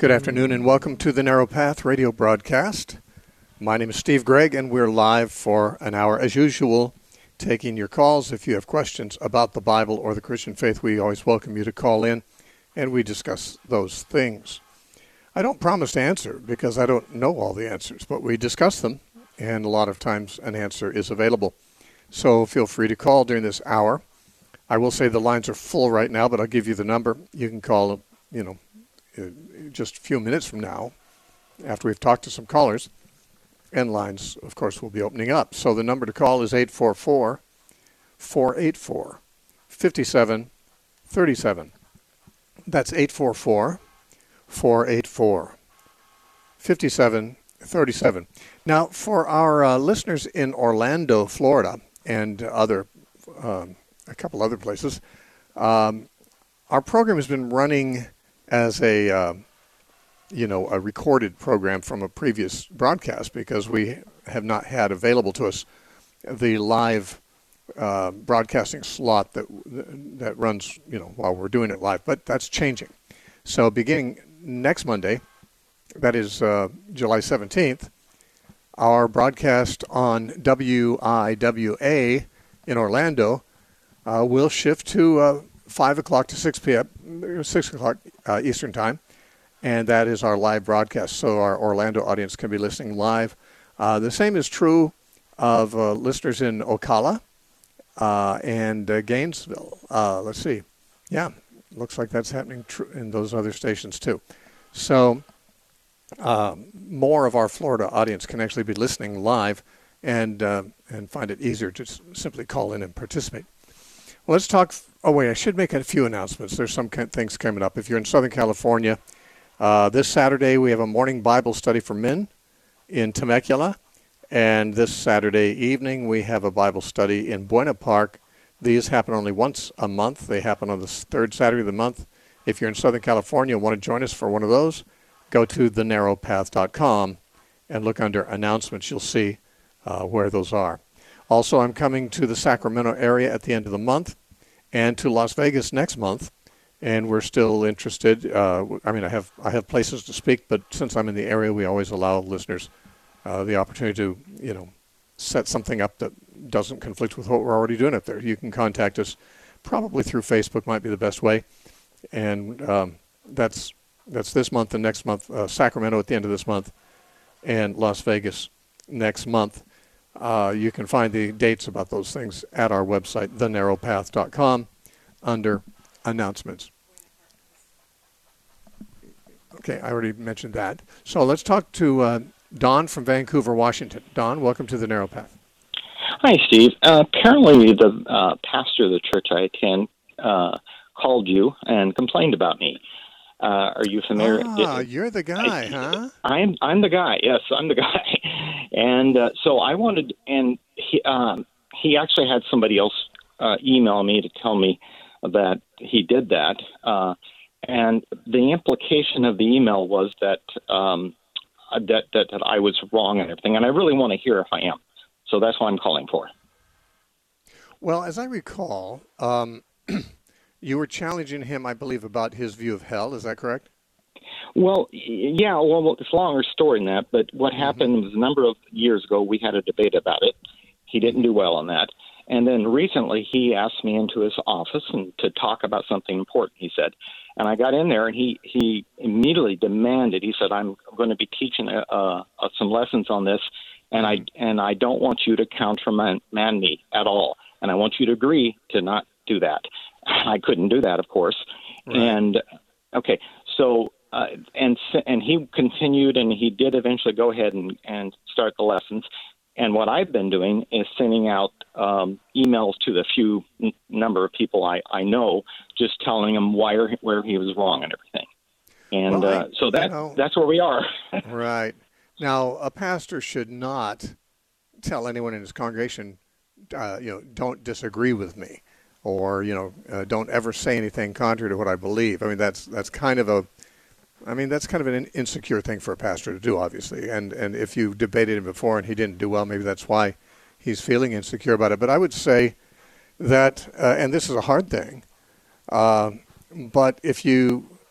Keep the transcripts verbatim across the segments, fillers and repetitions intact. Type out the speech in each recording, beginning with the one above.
Good afternoon and welcome to the Narrow Path radio broadcast. My name is Steve Gregg and we're live for an hour as usual, taking your calls. If you have questions about the Bible or the Christian faith, we always welcome you to call in and we discuss those things. I don't promise to answer because I don't know all the answers, but we discuss them and a lot of times an answer is available. So feel free to call during this hour. I will say the lines are full right now, but I'll give you the number. You can call, you know, just a few minutes from now, after we've talked to some callers, and lines, of course, will be opening up. So the number to call is eight four four, four eight four, five seven three seven. That's eight four four, four eight four, five seven three seven. Now, for our uh, listeners in Orlando, Florida, and other um, a couple other places, um, our program has been running as a, uh, you know, a recorded program from a previous broadcast because we have not had available to us the live uh, broadcasting slot that that runs, you know, while we're doing it live. But that's changing. So beginning next Monday, that is uh, July seventeenth, our broadcast on W I W A in Orlando uh, will shift to uh, five o'clock to six p.m., six o'clock uh, Eastern Time, and that is our live broadcast. So our Orlando audience can be listening live. Uh, the same is true of uh, listeners in Ocala uh, and uh, Gainesville. Uh, let's see. Yeah, looks like that's happening tr- in those other stations too. So uh, more of our Florida audience can actually be listening live and uh, and find it easier to s- simply call in and participate. Well, let's talk. Oh, wait, I should make a few announcements. There's some kind of things coming up. If you're in Southern California, uh, this Saturday we have a morning Bible study for men in Temecula. And this Saturday evening we have a Bible study in Buena Park. These happen only once a month. They happen on the third Saturday of the month. If you're in Southern California and want to join us for one of those, go to the narrow path dot com and look under announcements. You'll see uh, where those are. Also, I'm coming to the Sacramento area at the end of the month and to Las Vegas next month, and we're still interested. Uh, I mean, I have I have places to speak, but since I'm in the area, we always allow listeners uh, the opportunity to, you know, set something up that doesn't conflict with what we're already doing up there. You can contact us probably through Facebook might be the best way, and um, that's that's this month and next month. Uh, Sacramento at the end of this month, and Las Vegas next month. Uh, you can find the dates about those things at our website, the narrow path dot com, under announcements. Okay, I already mentioned that. So let's talk to uh, Don from Vancouver, Washington. Don, welcome to the Narrow Path. Hi, Steve. Uh, apparently the uh, pastor of the church I attend uh, called you and complained about me. Uh, are you familiar? Ah, Did, you're the guy, I, huh? I'm I'm the guy. Yes, I'm the guy. And uh, so I wanted, and he um, he actually had somebody else uh, email me to tell me that he did that. Uh, and the implication of the email was that um, that, that that I was wrong and everything. And I really want to hear if I am. So that's what I'm calling for. Well, as I recall, um, you were challenging him, I believe, about his view of hell. Is that correct? Well, yeah, well, it's a longer story than that, but what happened mm-hmm. was a number of years ago, we had a debate about it. He didn't do well on that. And then recently he asked me into his office and to talk about something important, he said. And I got in there and he, he immediately demanded, he said, I'm going to be teaching uh, uh, some lessons on this, and I and I don't want you to countermand me at all. And I want you to agree to not do that. I couldn't do that, of course. Right. And, okay, so... Uh, and and he continued, and he did eventually go ahead and, and start the lessons. And what I've been doing is sending out um, emails to the few n- number of people I, I know, just telling them why where he was wrong and everything. And well, I, uh, so that you know, that's where we are. Right. Now, a pastor should not tell anyone in his congregation, uh, you know, don't disagree with me, or you know, uh, don't ever say anything contrary to what I believe. I mean, that's that's kind of a I mean, that's kind of an insecure thing for a pastor to do, obviously. And and if you debated him before and he didn't do well, maybe that's why he's feeling insecure about it. But I would say that, uh, and this is a hard thing, uh, but if you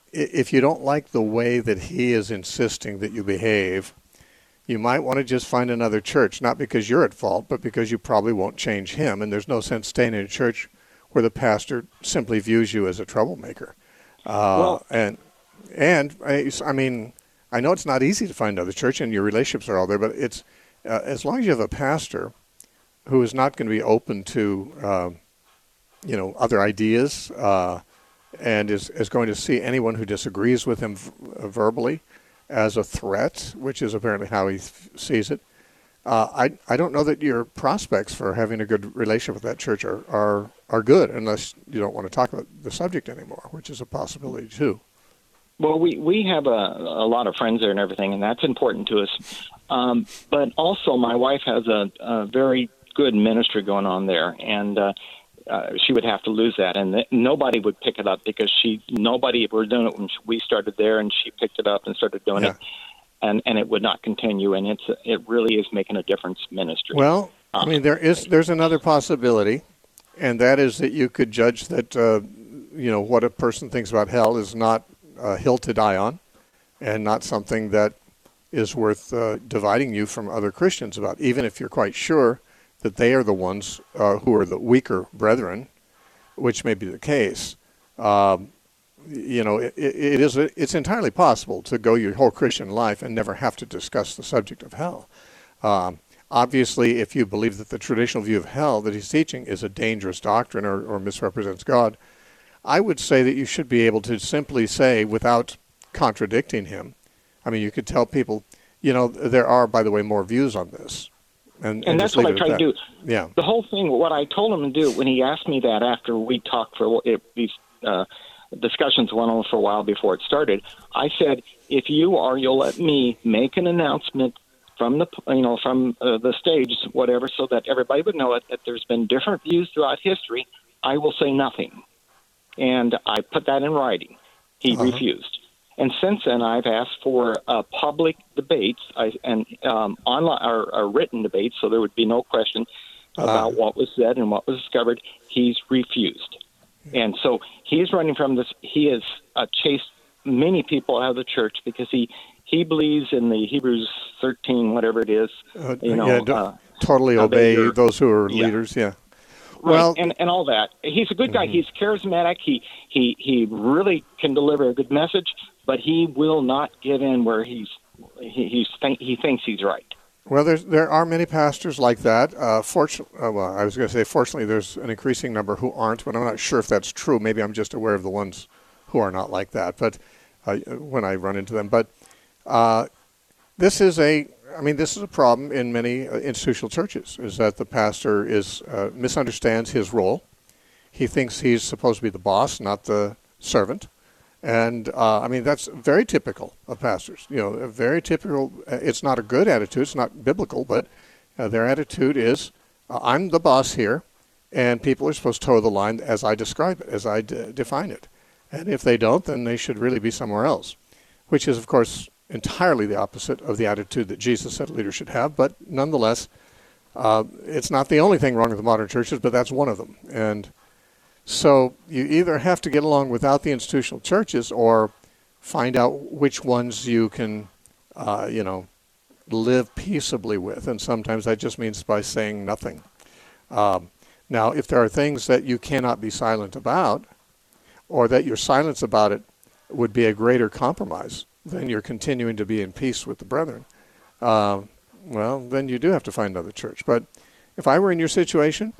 if you don't like the way that he is insisting that you behave, you might want to just find another church, not because you're at fault, but because you probably won't change him. And there's no sense staying in a church where the pastor simply views you as a troublemaker. Uh, well, and, and I, I mean, I know it's not easy to find another church and your relationships are all there, but it's uh, as long as you have a pastor who is not going to be open to, uh, you know, other ideas, uh, and is, is going to see anyone who disagrees with him v- verbally as a threat, which is apparently how he th- sees it. Uh, I I don't know that your prospects for having a good relationship with that church are, are, are good unless you don't want to talk about the subject anymore, which is a possibility too. Well, we, we have a, a lot of friends there and everything, and that's important to us. Um, but also my wife has a, a very good ministry going on there, and uh, uh, she would have to lose that, and th- nobody would pick it up because she nobody were doing it when we started there, and she picked it up and started doing Yeah. it, and, and it would not continue, and it's it really is making a difference ministry. Well, I mean, there is there's another possibility, and that is that you could judge that uh, you know what a person thinks about hell is not a hill to die on, and not something that is worth uh, dividing you from other Christians about, even if you're quite sure that they are the ones uh, who are the weaker brethren, which may be the case. Um, you know, it, it is it's entirely possible to go your whole Christian life and never have to discuss the subject of hell. Um, obviously, if you believe that the traditional view of hell that he's teaching is a dangerous doctrine or, or misrepresents God, I would say that you should be able to simply say, without contradicting him, I mean, you could tell people, you know, there are, by the way, more views on this. And, And, and that's just what I leave it try at to that. do. Yeah. The whole thing, what I told him to do when he asked me that after we talked for it, these uh, discussions went on for a while before it started, I said, if you are, you'll let me make an announcement from the, you know, from uh, the stage, whatever, so that everybody would know it, that there's been different views throughout history, I will say nothing. And I put that in writing. He Uh-huh. refused. And since then, I've asked for uh, public debates I, and um, online or, or written debates, so there would be no question about what was said and what was discovered. He's refused, and so he's running from this. He has uh, chased many people out of the church because he he believes in the Hebrews thirteen, whatever it is. Uh, you know, yeah, do, uh, totally obey obey your- those who are yeah. leaders, yeah. Right, Well, and, and all that. He's a good guy. Mhm. He's charismatic. He, he he really can deliver a good message, but he will not give in where he's he he's think, he thinks he's right. Well, there's, there are many pastors like that. Uh, fortunately, uh, well, I was going to say, fortunately, there's an increasing number who aren't, but I'm not sure if that's true. Maybe I'm just aware of the ones who are not like that. But uh, when I run into them, but uh, this is a, I mean, this is a problem in many uh, institutional churches. Is that the pastor is uh, misunderstands his role. He thinks he's supposed to be the boss, not the servant. And, uh, I mean, that's very typical of pastors. You know, a very typical, it's not a good attitude, it's not biblical, but uh, their attitude is, uh, I'm the boss here, and people are supposed to toe the line as I describe it, as I d- define it. And if they don't, then they should really be somewhere else, which is, of course, entirely the opposite of the attitude that Jesus said a leader should have. But nonetheless, uh, it's not the only thing wrong with the modern churches, but that's one of them. And so you either have to get along without the institutional churches or find out which ones you can, uh, you know, live peaceably with. And sometimes that just means by saying nothing. Um, now, if there are things that you cannot be silent about, or that your silence about it would be a greater compromise than you're continuing to be in peace with the brethren, uh, well, then you do have to find another church. But if I were in your situation,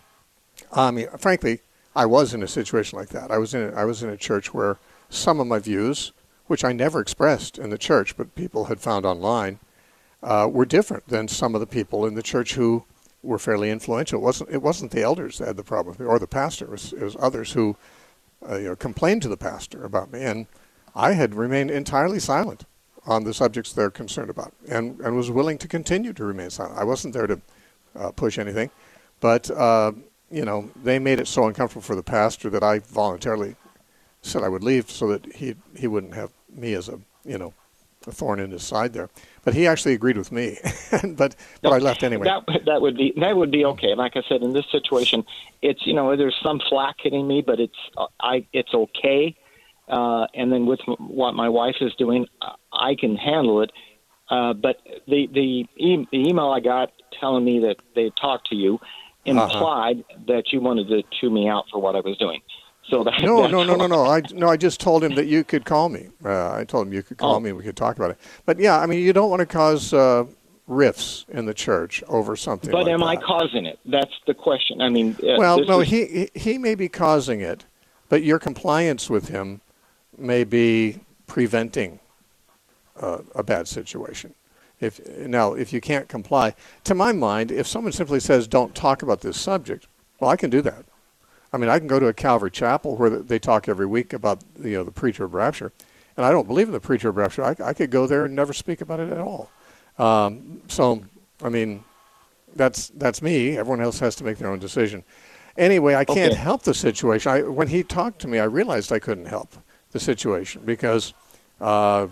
I mean, frankly, I was in a situation like that. I was in a, I was in a church where some of my views, which I never expressed in the church, but people had found online, uh, were different than some of the people in the church who were fairly influential. It wasn't it wasn't the elders that had the problem with me, or the pastor. It was, it was others who uh, you know, complained to the pastor about me, and I had remained entirely silent on the subjects they're concerned about, and, and was willing to continue to remain silent. I wasn't there to uh, push anything, but uh, you know, they made it so uncomfortable for the pastor that I voluntarily said I would leave so that he he wouldn't have me as a, you know, a thorn in his side there. But he actually agreed with me, but but I left anyway. That that would be that would be okay. Like I said, in this situation, it's, you know, there's some flack hitting me, but it's uh, I it's okay. uh, and then with m- what my wife is doing, I can handle it. Uh, but the the, e- the email I got telling me that they talked to you implied uh-huh. that you wanted to chew me out for what I was doing. So that, no, that's no, no, no, no. I, I no, I just told him that you could call me. Uh, I told him you could call oh. me and we could talk about it. But yeah, I mean, you don't want to cause uh, rifts in the church over something. But like am that. I causing it? That's the question. I mean, uh, well, no, is... he he may be causing it, but your compliance with him may be preventing uh, a bad situation. If now, if you can't comply, to my mind, if someone simply says, "Don't talk about this subject," well, I can do that. I mean, I can go to a Calvary chapel where they talk every week about, you know, the preacher of rapture, and I don't believe in the preacher of rapture. I, I could go there and never speak about it at all. Um, so, I mean, that's that's me. Everyone else has to make their own decision. Anyway, I can't okay. help the situation. I, when he talked to me, I realized I couldn't help the situation because uh,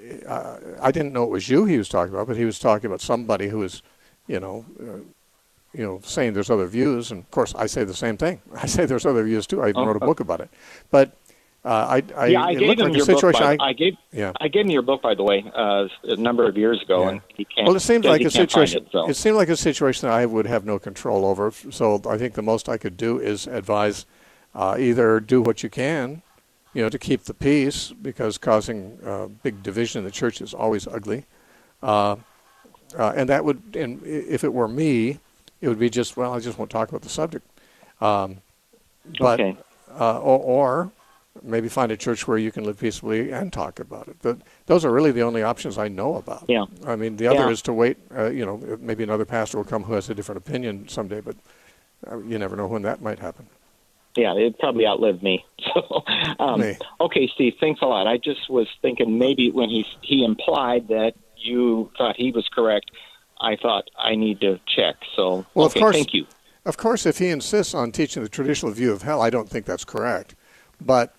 I didn't know it was you he was talking about, but he was talking about somebody who was, you know, uh, you know, saying there's other views, and of course I say the same thing. I say there's other views too. I even oh, wrote a book about it. But uh, I, I, yeah, I it gave looked him like your a situation. book. By, I, I gave, yeah. I gave him your book, by the way, uh, a number of years ago, yeah. and he can't. Well, it seems like a situation. It, so. It seemed like a situation that I would have no control over. So I think the most I could do is advise, uh, either do what you can, you know, to keep the peace, because causing uh, big division in the church is always ugly, uh, uh, and that would, and if it were me, it would be just, well, I just won't talk about the subject. Um, but, okay. uh, or, or maybe find a church where you can live peacefully and talk about it. But those are really the only options I know about. Yeah. I mean, the other yeah. is to wait, uh, you know, maybe another pastor will come who has a different opinion someday, but uh, you never know when that might happen. Yeah, it'd probably outlive me. So, um, me. Okay, Steve, thanks a lot. I just was thinking maybe when he he implied that you thought he was correct, I thought I need to check. So, well, okay, of course, thank you. Of course, if he insists on teaching the traditional view of hell, I don't think that's correct. But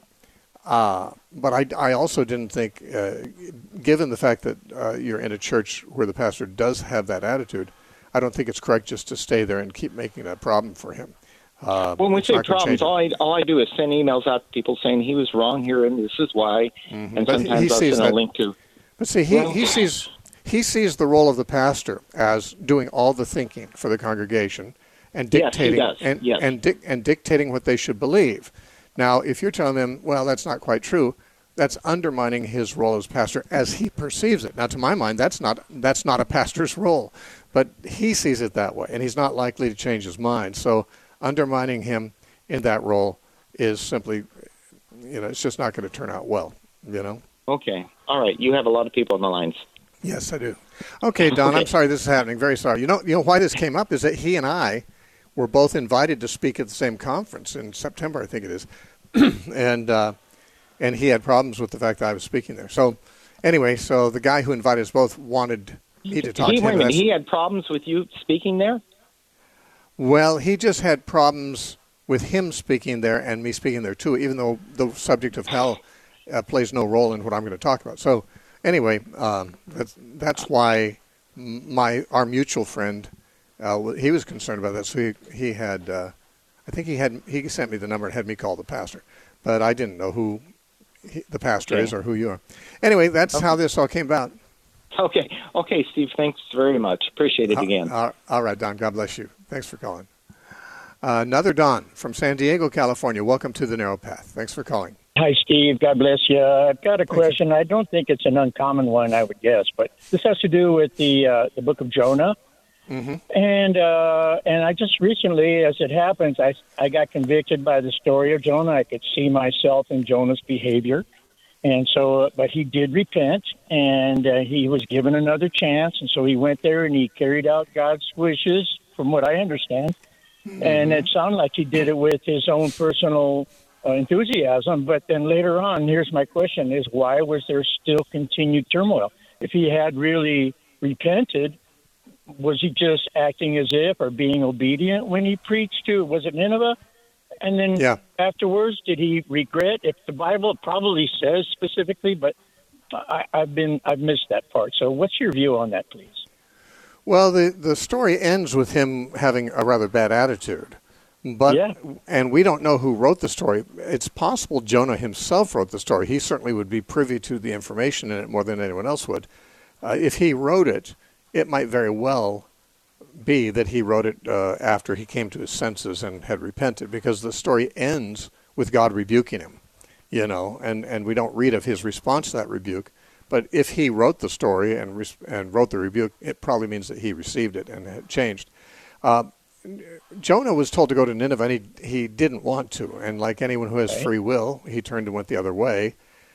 uh, but I, I also didn't think, uh, given the fact that uh, you're in a church where the pastor does have that attitude, I don't think it's correct just to stay there and keep making that a problem for him. Uh, when we say problems, all I, all I do is send emails out to people saying he was wrong here and this is why, mm-hmm. and but sometimes he I'll sees send that, a link to... But see, he, well, he sees he sees the role of the pastor as doing all the thinking for the congregation and dictating yes, he does. and yes. and, di- and dictating what they should believe. Now, if you're telling them, well, that's not quite true, that's undermining his role as pastor as he perceives it. Now, to my mind, that's not that's not a pastor's role, but he sees it that way, and he's not likely to change his mind. So undermining him in that role is simply, you know, it's just not going to turn out well, you know? Okay. All right. You have a lot of people on the lines. Yes, I do. Okay, Don, okay. I'm sorry this is happening. Very sorry. You know, you know why this came up is that he and I were both invited to speak at the same conference in September, I think it is. and uh, and he had problems with the fact that I was speaking there. So anyway, so the guy who invited us both wanted me to talk he, to him. Wait a minute. He had problems with you speaking there? Well, he just had problems with him speaking there and me speaking there too, even though the subject of hell uh, plays no role in what I'm going to talk about. So anyway, um, that's, that's why my our mutual friend, uh, he was concerned about that. So he, he had, uh, I think he had he sent me the number and had me call the pastor. But I didn't know who he, the pastor okay. is or who you are. Anyway, that's okay. how this all came about. Okay. Okay, Steve, thanks very much. Appreciate it uh, again. Uh, all right, Don. God bless you. Thanks for calling. Uh, another Don from San Diego, California. Welcome to the Narrow Path. Thanks for calling. Hi, Steve. God bless you. I've got a question. I don't think it's an uncommon one, I would guess, but this has to do with the uh, the book of Jonah. Mm-hmm. And uh, and I just recently, as it happens, I, I got convicted by the story of Jonah. I could see myself in Jonah's behavior. And so, but he did repent, and uh, he was given another chance. And so he went there and he carried out God's wishes, from what I understand. Mm-hmm. And it sounded like he did it with his own personal uh, enthusiasm. But then later on, here's my question, is why was there still continued turmoil? If he had really repented, was he just acting as if or being obedient when he preached to, was it Nineveh? And then yeah. afterwards, did he regret? If the Bible probably says specifically, but I, I've been I've missed that part. So what's your view on that, please? Well, the, the story ends with him having a rather bad attitude. But Yeah. and we don't know who wrote the story. It's possible Jonah himself wrote the story. He certainly would be privy to the information in it more than anyone else would. Uh, if he wrote it, it might very well be that he wrote it uh, after he came to his senses and had repented, because the story ends with God rebuking him, you know, and, and we don't read of his response to that rebuke. But if he wrote the story and res- and wrote the rebuke, it probably means that he received it and had changed. Uh, Jonah was told to go to Nineveh, and he, he didn't want to. And like anyone who has Right. free will, he turned and went the other way.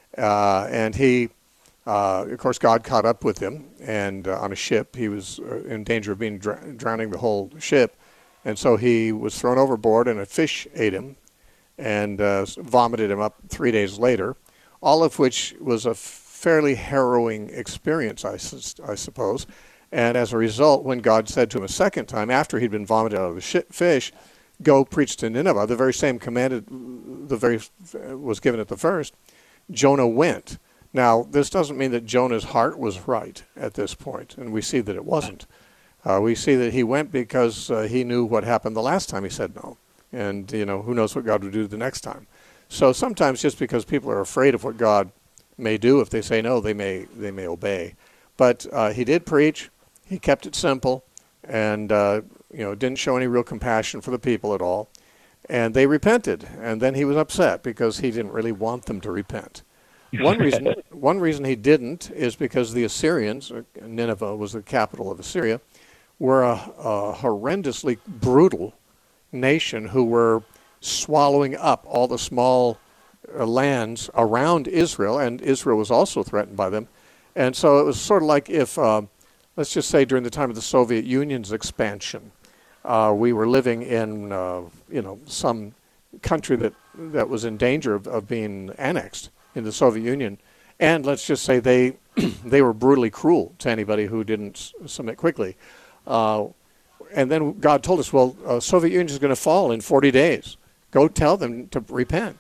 Uh, and he, uh, of course, God caught up with him, and uh, on a ship. He was uh, in danger of being dr- drowning the whole ship. And so he was thrown overboard, and a fish ate him and uh, vomited him up three days later, all of which was a fairly harrowing experience, I, sus- I suppose. And as a result, when God said to him a second time, after he'd been vomited out of the sh- fish, go preach to Nineveh, the very same command the very was given at the first, Jonah went. Now, this doesn't mean that Jonah's heart was right at this point, and we see that it wasn't. Uh, we see that he went because uh, he knew what happened the last time he said no. And, you know, who knows what God would do the next time. So sometimes just because people are afraid of what God may do, if they say no, they may they may obey. But uh, he did preach. He kept it simple, and uh, you know, didn't show any real compassion for the people at all. And they repented, and then he was upset because he didn't really want them to repent. One reason one reason he didn't is because the Assyrians, Nineveh was the capital of Assyria, were a, a horrendously brutal nation who were swallowing up all the small uh, lands around Israel, and Israel was also threatened by them. And so it was sort of like if... Uh, Let's just say during the time of the Soviet Union's expansion, uh, we were living in, uh, you know, some country that, that was in danger of, of being annexed in the Soviet Union, and let's just say they they were brutally cruel to anybody who didn't s- submit quickly. Uh, and then God told us, well, uh, Soviet Union is going to fall in forty days. Go tell them to repent.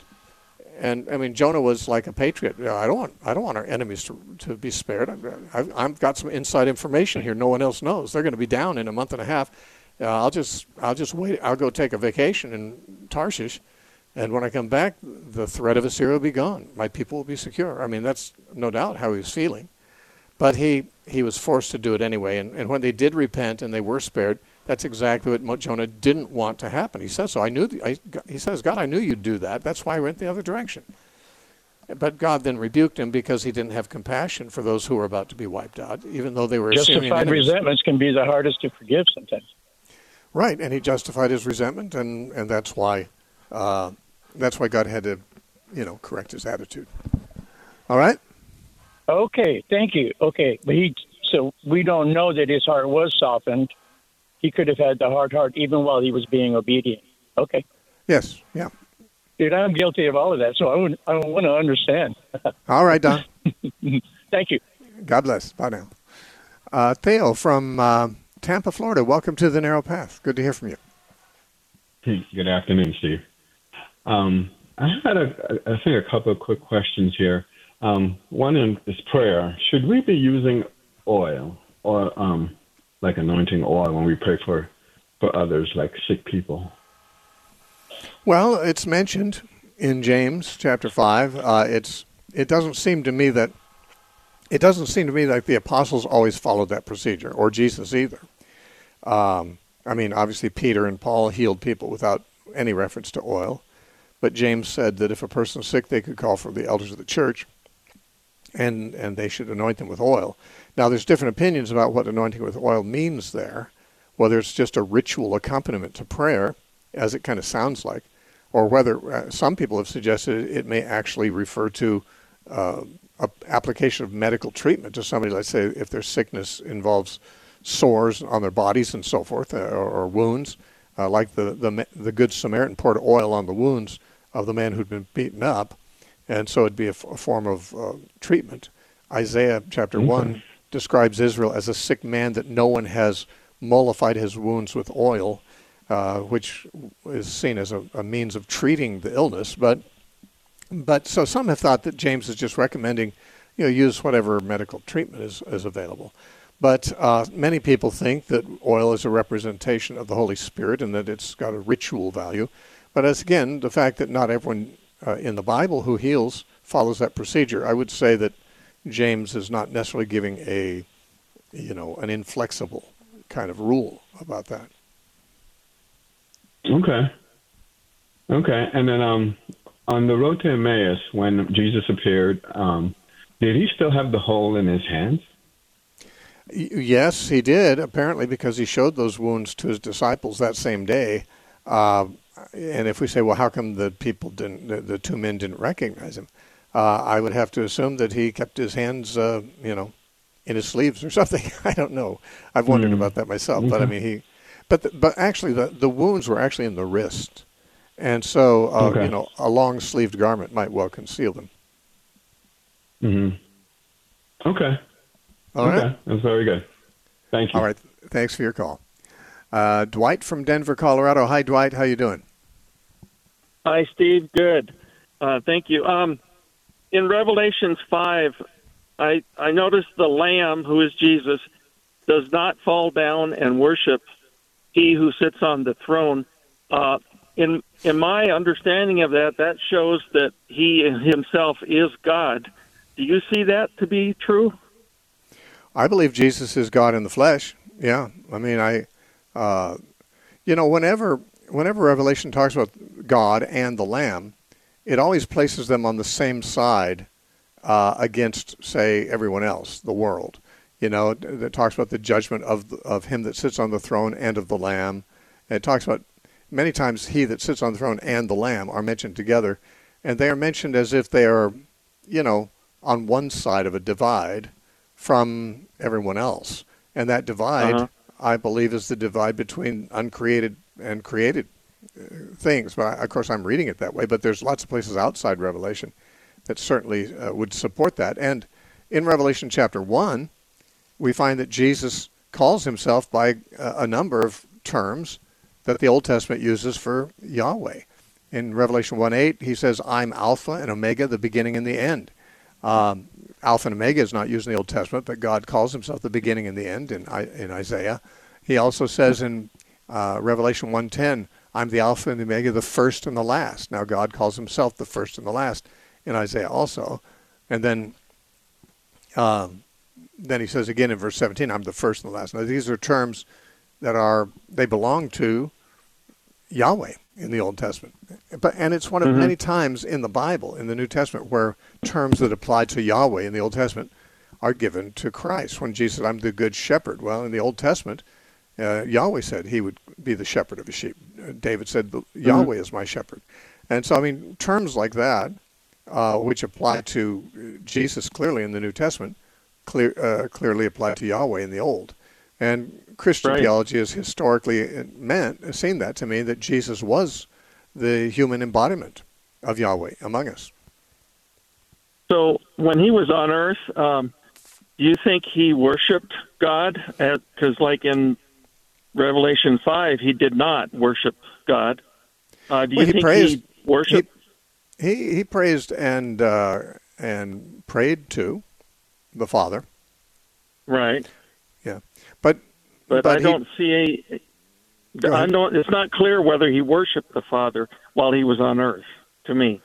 And I mean, Jonah was like a patriot. You know, I don't want, I don't want our enemies to to be spared. I've, I've got some inside information here no one else knows. They're going to be down in a month and a half. Uh, I'll just, I'll just wait. I'll go take a vacation in Tarshish, and when I come back, the threat of Assyria will be gone. My people will be secure. I mean, that's no doubt how he was feeling. But he he was forced to do it anyway. And and when they did repent and they were spared, that's exactly what Jonah didn't want to happen. He says so. I knew. The, I, he says, God, I knew you'd do that. That's why I went the other direction. But God then rebuked him because he didn't have compassion for those who were about to be wiped out, even though they were Assyrian Justified enemies. resentments can be the hardest to forgive sometimes. Right, and he justified his resentment, and, and that's why uh, that's why God had to, you know, correct his attitude. All right. Okay, thank you. Okay, but he so we don't know that his heart was softened. He could have had the hard heart even while he was being obedient. Okay. Yes. Yeah. Dude, I'm guilty of all of that, so I would, I want to understand. All right, Don. Thank you. God bless. Bye now. Uh, Theo from uh, Tampa, Florida. Welcome to the Narrow Path. Good to hear from you. Hey, good afternoon, Steve. Um, I had, a, I think, a couple of quick questions here. Um, one is prayer. Should we be using oil or um, like anointing oil when we pray for, for others, like sick people? Well, it's mentioned in James chapter five. Uh, it's it doesn't seem to me that it doesn't seem to me like the apostles always followed that procedure, or Jesus either. Um, I mean, obviously Peter and Paul healed people without any reference to oil, but James said that if a person's sick, they could call for the elders of the church, and and they should anoint them with oil. Now, there's different opinions about what anointing with oil means there, whether it's just a ritual accompaniment to prayer, as it kind of sounds like, or whether uh, some people have suggested it may actually refer to uh, a application of medical treatment to somebody. Let's say if their sickness involves sores on their bodies and so forth, uh, or, or wounds, uh, like the, the the Good Samaritan poured oil on the wounds of the man who'd been beaten up, and so it'd be a, f- a form of uh, treatment. Isaiah chapter mm-hmm. one describes Israel as a sick man that no one has mollified his wounds with oil, uh, which is seen as a, a means of treating the illness. But but so some have thought that James is just recommending, you know, use whatever medical treatment is, is available. But uh, many people think that oil is a representation of the Holy Spirit and that it's got a ritual value. But as again, the fact that not everyone uh, in the Bible who heals follows that procedure, I would say that James is not necessarily giving a, you know, an inflexible kind of rule about that. Okay. Okay. And then um, on the road to Emmaus, when Jesus appeared, um, did he still have the hole in his hands? Yes, he did, apparently, because he showed those wounds to his disciples that same day. Uh, and if we say, well, how come the people didn't, the, the two men didn't recognize him? Uh, I would have to assume that he kept his hands, uh, you know, in his sleeves or something. I don't know. I've wondered mm. about that myself. Okay. But I mean, he, but the, but actually, the, the wounds were actually in the wrist, and so uh, okay. you know, a long-sleeved garment might well conceal them. Mm-hmm. Okay. All okay. right. That's very good. Thank you. All right. Thanks for your call. Uh, Dwight from Denver, Colorado. Hi, Dwight. How you doing? Hi, Steve. Good. Uh, thank you. Um, in Revelations five, I, I noticed the Lamb, who is Jesus, does not fall down and worship he who sits on the throne. Uh, in in my understanding of that, that shows that he himself is God. Do you see that to be true? I believe Jesus is God in the flesh. Yeah, I mean, I, uh, you know, whenever whenever Revelation talks about God and the Lamb, it always places them on the same side uh, against, say, everyone else, the world. You know, it, it talks about the judgment of of him that sits on the throne and of the Lamb. And it talks about many times he that sits on the throne and the Lamb are mentioned together, and they are mentioned as if they are, you know, on one side of a divide from everyone else. And that divide, uh-huh. I believe, is the divide between uncreated and created uh, things. But I, of course, I'm reading it that way. But there's lots of places outside Revelation that certainly uh, would support that. And in Revelation chapter one, we find that Jesus calls himself by a, a number of terms that the Old Testament uses for Yahweh. In Revelation one eight, he says, I'm Alpha and Omega, the beginning and the end. Um, Alpha and Omega is not used in the Old Testament, but God calls himself the beginning and the end in, in Isaiah. He also says in uh, Revelation one ten, I'm the Alpha and the Omega, the first and the last. Now God calls himself the first and the last in Isaiah also. And then um, then he says again in verse seventeen, I'm the first and the last. Now these are terms that are, they belong to Yahweh in the Old Testament. But and it's one of mm-hmm. many times in the Bible, in the New Testament, where terms that apply to Yahweh in the Old Testament are given to Christ. When Jesus said, I'm the good shepherd. Well, in the Old Testament, uh, Yahweh said he would be the shepherd of his sheep. Uh, David said, Yahweh mm-hmm. is my shepherd. And so, I mean, terms like that, uh, which apply to Jesus clearly in the New Testament, clear, uh, clearly apply to Yahweh in the Old. And Christian right. theology has historically meant, seen that to mean that Jesus was the human embodiment of Yahweh among us. So when he was on earth, um, do you think he worshipped God? Because like in Revelation five, he did not worship God. Uh, do you well, he think praised, he worshipped? He, he, he praised and, uh, and prayed to the Father. Right. Yeah. But, but, but I don't he, see a... I don't, it's not clear whether he worshipped the Father while he was on earth, to me.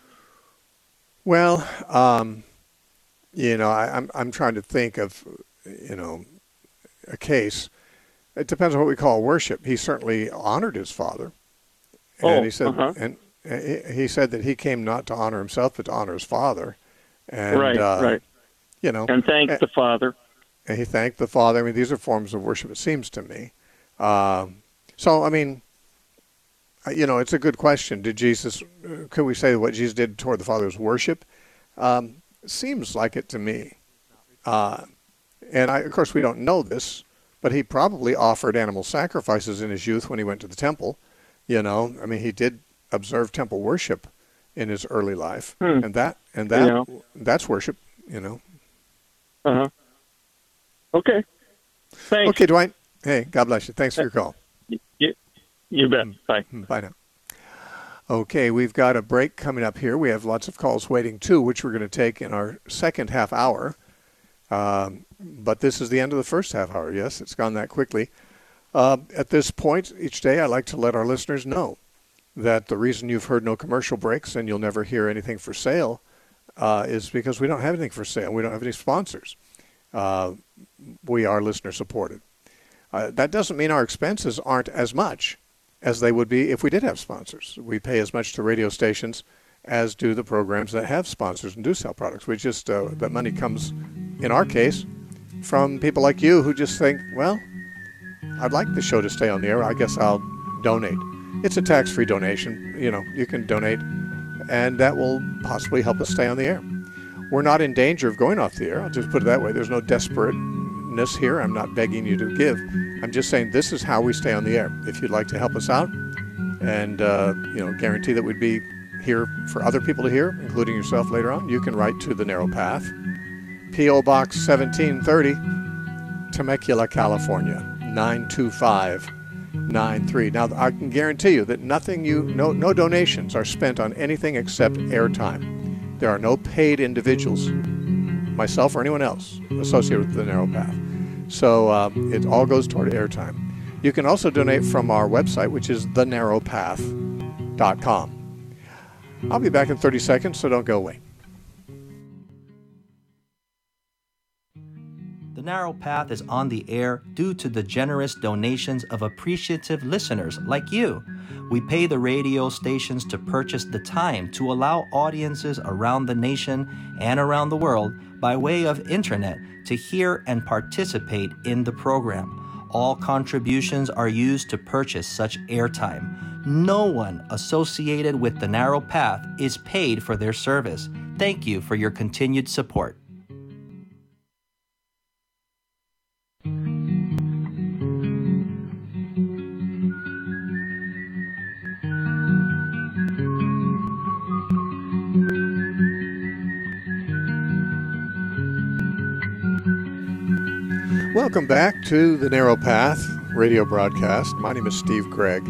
Well, um, you know, I, I'm I'm trying to think of, you know, a case. It depends on what we call worship. He certainly honored his Father, and oh, he said, uh-huh. and he said that he came not to honor himself, but to honor his Father. And, right, uh, right. You know, and thank and, the Father. And he thanked the Father. I mean, these are forms of worship. It seems to me. Um, so, I mean. You know, it's a good question. Did Jesus, could we say what Jesus did toward the Father was worship? Um, seems like it to me. Uh, and, I, of course, we don't know this, but he probably offered animal sacrifices in his youth when he went to the temple. You know, I mean, he did observe temple worship in his early life. Hmm. And that, and that, yeah. that's worship, you know. Uh-huh. Okay. Thanks. Okay, Dwight. Hey, God bless you. Thanks for your call. You, you bet. Bye. Bye now. Okay, we've got a break coming up here. We have lots of calls waiting, too, which we're going to take in our second half hour. Um, but this is the end of the first half hour. Yes, it's gone that quickly. Uh, at this point each day, I like to let our listeners know that the reason you've heard no commercial breaks and you'll never hear anything for sale uh, is because we don't have anything for sale. We don't have any sponsors. Uh, we are listener supported. Uh, that doesn't mean our expenses aren't as much as they would be if we did have sponsors. We pay as much to radio stations as do the programs that have sponsors and do sell products. We just, uh, that money comes, in our case, from people like you who just think, well, I'd like the show to stay on the air. I guess I'll donate. It's a tax-free donation. You know, you can donate, and that will possibly help us stay on the air. We're not in danger of going off the air. I'll just put it that way. There's no desperateness here. I'm not begging you to give. I'm just saying this is how we stay on the air. If you'd like to help us out and, uh, you know, guarantee that we'd be here for other people to hear, including yourself later on, you can write to The Narrow Path, P O. Box seventeen thirty, Temecula, California, nine two five nine three. Now, I can guarantee you that nothing you, no, no donations are spent on anything except airtime. There are no paid individuals, myself or anyone else, associated with The Narrow Path. So uh, it all goes toward airtime. You can also donate from our website, which is the narrow path dot com. I'll be back in thirty seconds, so don't go away. The Narrow Path is on the air due to the generous donations of appreciative listeners like you. We pay the radio stations to purchase the time to allow audiences around the nation and around the world by way of internet to hear and participate in the program. All contributions are used to purchase such airtime. No one associated with The Narrow Path is paid for their service. Thank you for your continued support. Welcome back to The Narrow Path radio broadcast. My name is Steve Gregg.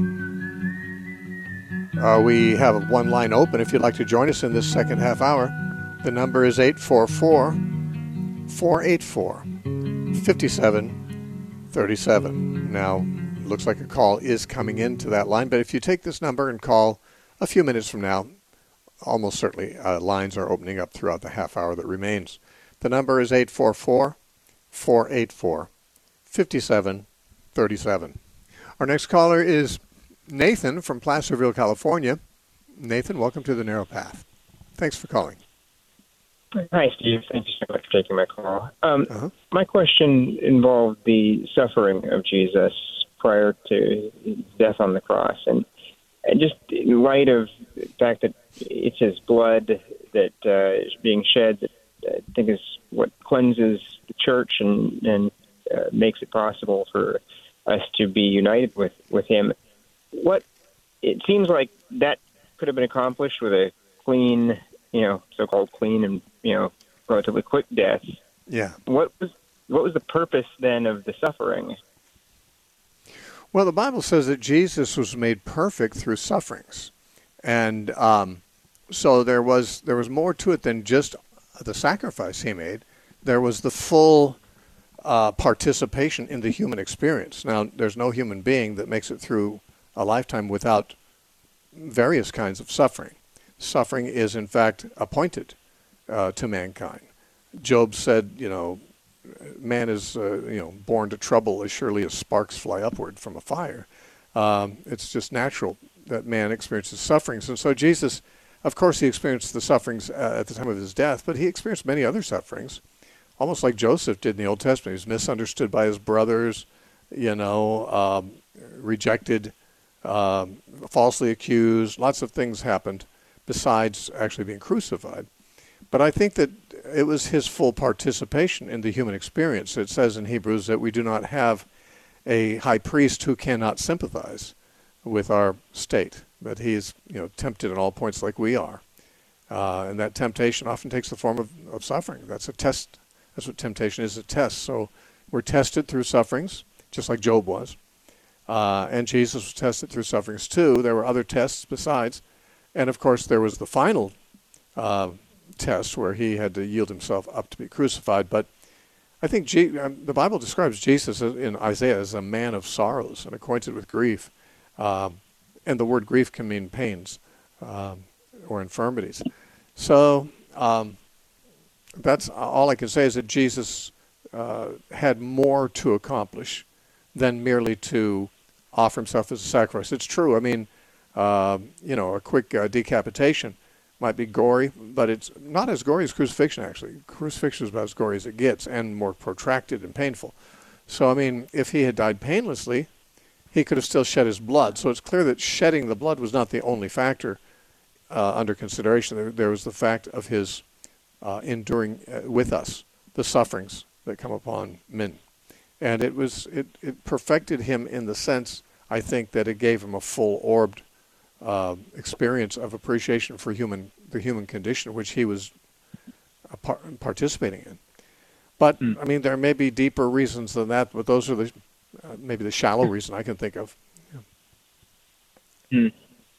Uh, we have one line open if you'd like to join us in this second half hour. The number is eight four four, four eight four, five seven three seven. Now, it looks like a call is coming into that line, but if you take this number and call a few minutes from now, almost certainly uh, lines are opening up throughout the half hour that remains. The number is eight four four, four eight four, five seven three seven. Our next caller is Nathan from Placerville, California. Nathan, welcome to The Narrow Path. Thanks for calling. Hi, Steve. Thank you so much for taking my call. Um, Uh-huh. My question involved the suffering of Jesus prior to his death on the cross. And, and just in light of the fact that it's his blood that uh, is being shed, that I think is what cleanses the church and, and uh, makes it possible for us to be united with, with him. What it seems like that could have been accomplished with a clean, you know, so-called clean and, you know, relatively quick death. Yeah. What was what was the purpose then of the suffering? Well, the Bible says that Jesus was made perfect through sufferings, and um, so there was there was more to it than just the sacrifice he made. There was the full uh, participation in the human experience. Now, there's no human being that makes it through a lifetime without various kinds of suffering. Suffering is, in fact, appointed uh, to mankind. Job said, you know, man is, uh, you know, born to trouble as surely as sparks fly upward from a fire. Um, it's just natural that man experiences sufferings. And so Jesus, of course, he experienced the sufferings uh, at the time of his death, but he experienced many other sufferings, almost like Joseph did in the Old Testament. He was misunderstood by his brothers, you know, um, rejected, um, falsely accused. Lots of things happened besides actually being crucified. But I think that it was his full participation in the human experience. It says in Hebrews that we do not have a high priest who cannot sympathize with our state, but he is, you know, tempted in all points like we are. Uh, and that temptation often takes the form of, of suffering. That's a test. That's what temptation is, a test. So we're tested through sufferings, just like Job was. Uh, and Jesus was tested through sufferings too. There were other tests besides. And of course, there was the final uh, test where he had to yield himself up to be crucified. But I think Je- um, the Bible describes Jesus in Isaiah as a man of sorrows and acquainted with grief. Um, and the word grief can mean pains um, or infirmities. So um, that's all I can say is that Jesus uh, had more to accomplish than merely to offer himself as a sacrifice. It's true. I mean, uh, you know, a quick uh, decapitation might be gory, but it's not as gory as crucifixion, actually. Crucifixion is about as gory as it gets and more protracted and painful. So, I mean, if he had died painlessly, he could have still shed his blood. So it's clear that shedding the blood was not the only factor uh, under consideration. There, there was the fact of his uh, enduring uh, with us the sufferings that come upon men. And it was it, it perfected him in the sense, I think, that it gave him a full-orbed uh, experience of appreciation for human the human condition, which he was a par- participating in. But, mm. I mean, there may be deeper reasons than that, but those are the uh, maybe the shallow reason I can think of. Yeah. Mm.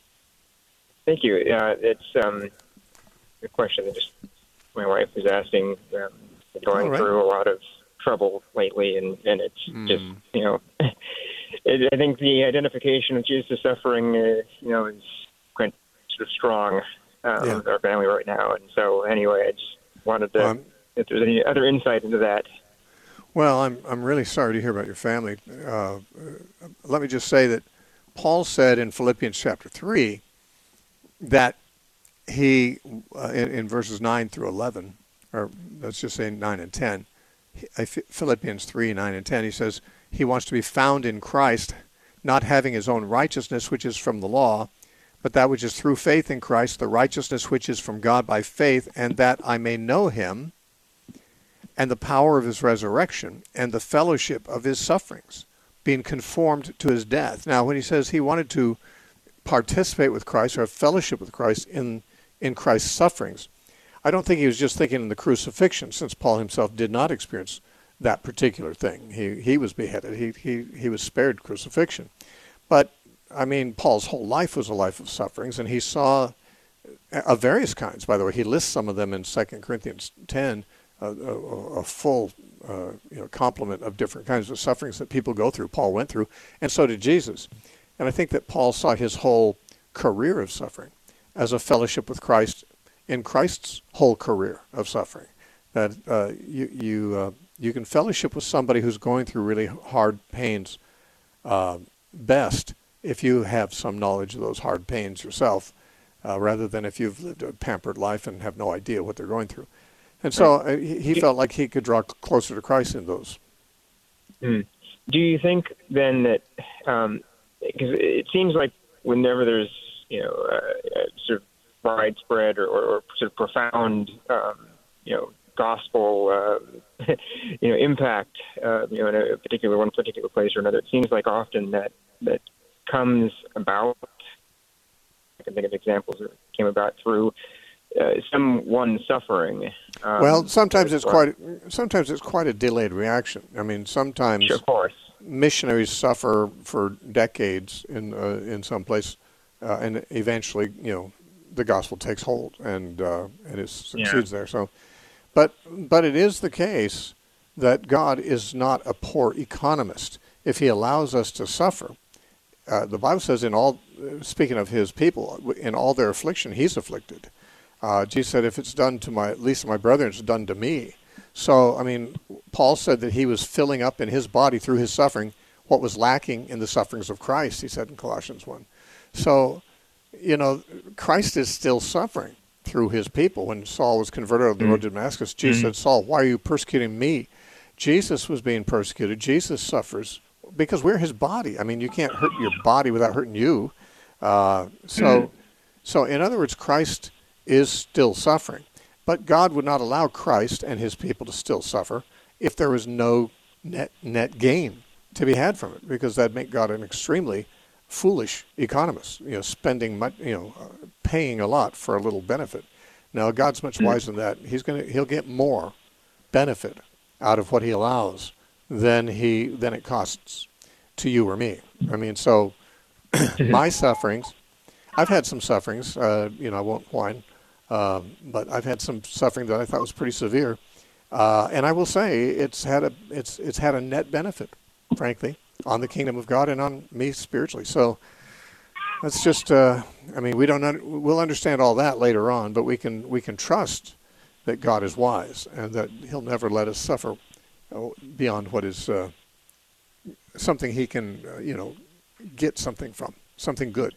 Thank you. Uh, it's um, a question that just my wife was asking, um, going right. through a lot of trouble lately, and, and it's mm. just, you know, it, I think the identification of Jesus' suffering, uh, you know, is quite sort of strong um, yeah. with our family right now. And so, anyway, I just wanted to, um, if there's any other insight into that. Well, I'm I'm really sorry to hear about your family. Uh, let me just say that Paul said in Philippians chapter three that he, uh, in, in verses nine through eleven, or let's just say nine and ten, Philippians three, nine and ten, he says he wants to be found in Christ, not having his own righteousness, which is from the law, but that which is through faith in Christ, the righteousness which is from God by faith, and that I may know him and the power of his resurrection and the fellowship of his sufferings, being conformed to his death. Now, when he says he wanted to participate with Christ or have fellowship with Christ in, in Christ's sufferings, I don't think he was just thinking in the crucifixion, since Paul himself did not experience that particular thing. He he was beheaded. He he he was spared crucifixion. But, I mean, Paul's whole life was a life of sufferings, and he saw of various kinds. By the way, he lists some of them in Second Corinthians ten, a, a, a full uh, you know complement of different kinds of sufferings that people go through. Paul went through, and so did Jesus. And I think that Paul saw his whole career of suffering as a fellowship with Christ in Christ's whole career of suffering. That uh, you you uh, you can fellowship with somebody who's going through really hard pains uh, best if you have some knowledge of those hard pains yourself, uh, rather than if you've lived a pampered life and have no idea what they're going through. And so uh, he, he felt like he could draw closer to Christ in those. Mm. Do you think then that, um, because it seems like whenever there's, you know, uh, uh, sort of widespread or, or, or sort of profound, um, you know, gospel, uh, you know, impact, uh, you know, in a particular one particular place or another, it seems like often that that comes about. I can think of examples that came about through uh, someone suffering. Um, well, sometimes it's quite sometimes it's quite a delayed reaction. I mean, sometimes sure, of course. missionaries suffer for decades in uh, in some place, uh, and eventually, you know, the gospel takes hold and uh, and it succeeds yeah. there. So, but but it is the case that God is not a poor economist. If He allows us to suffer, uh, the Bible says, in all, speaking of His people, in all their affliction, He's afflicted. Uh, Jesus said, if it's done to my, at least my brethren, it's done to me. So, I mean, Paul said that he was filling up in his body through his suffering what was lacking in the sufferings of Christ, he said in Colossians one. So, you know, Christ is still suffering through his people. When Saul was converted on the road to Damascus, Jesus mm-hmm. said, Saul, why are you persecuting me? Jesus was being persecuted. Jesus suffers because we're his body. I mean, you can't hurt your body without hurting you. Uh, so, mm-hmm. so in other words, Christ is still suffering. But God would not allow Christ and his people to still suffer if there was no net net gain to be had from it, because that'd make God an extremely foolish economist, you know, spending much, you know, uh, paying a lot for a little benefit. Now, God's much wiser than that. He's going to, he'll get more benefit out of what he allows than he than it costs to you or me. I mean, so my sufferings, I've had some sufferings, uh, you know, I won't whine, um, but I've had some suffering that I thought was pretty severe. Uh, and I will say it's had a it's it's had a net benefit, frankly, on the kingdom of God and on me spiritually. So that's just uh, I mean we don't un- we'll understand all that later on, but we can we can trust that God is wise and that He'll never let us suffer beyond what is uh, something He can uh, you know get something from, something good.